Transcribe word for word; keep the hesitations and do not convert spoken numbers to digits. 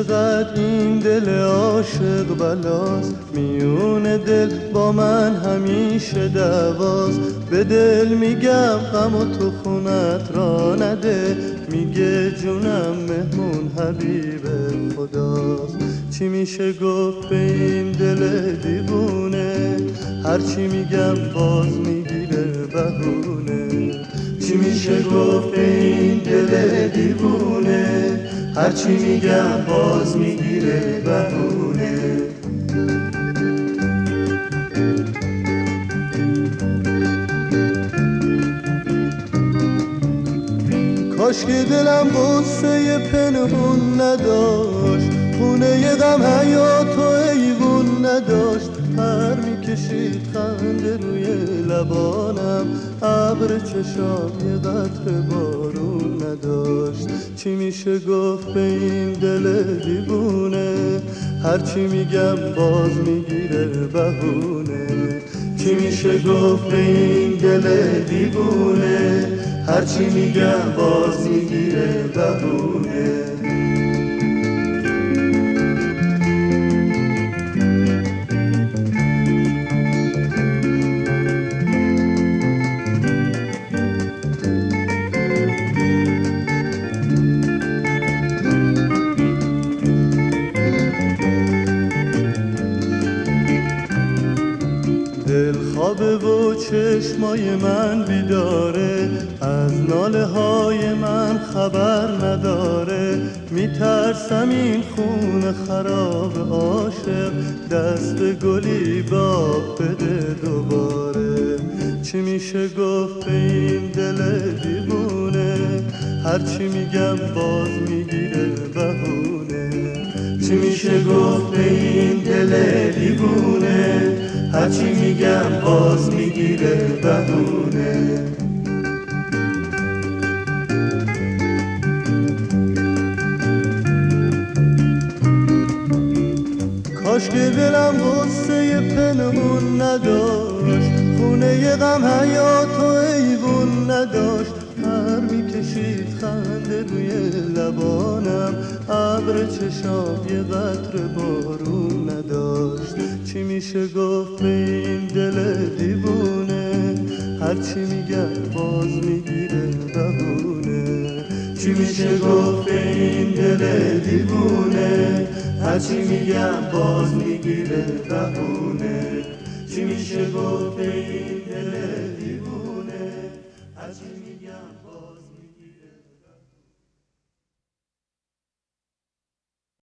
چقدر این دل عاشق بلاست، میون دل با من همیشه دعواست. به دل میگم غم و تو خونت را نده، میگه جونم مهمون حبیب خداست. چی میشه گفت به این دل دیوونه، هرچی میگم باز میگیره بهونه. چی میشه گفت به این دل دیوونه، هرچی میگم باز میگیره بهونه. کاش که دلم غصه پنهون نداشت، خونه غم حیات و ایوون نداشت. پر میکشید خنده روی لبانم، ابر چشام یه قطره بارون نداشت. چی میشه گفت به این دل دیوونه، هرچی میگم باز میگیره بهونه. چی میشه گفت به این دل دیوونه، هرچی میگم باز میگیره بهونه. دل خوابه و چشمای من بیداره، از ناله های من خبر نداره. میترسم این خون خراب عاشق، دست گلی باب بده دوباره. چی میشه گفت به این دل دیوونه، هرچی میگم باز میگیره بهونه. چی میشه گفت به این دل دیوونه، هرچی میگم باز میگیره بهونه. کاش که دلم غصه پنهون نداشت، خونه غم حیات و ایوون نداشت. پر میکشید خنده روی لبانم، ابر چشام یه قطره بارون نداشت. چی میشه گفت به این دل دیوونه، هرچی میگم باز میگیره بهونه. چی میشه گفت به این دل دیوونه، هرچی میگم باز میگیره بهونه. چی میشه گفت به این دل دیوونه، هرچی میگم باز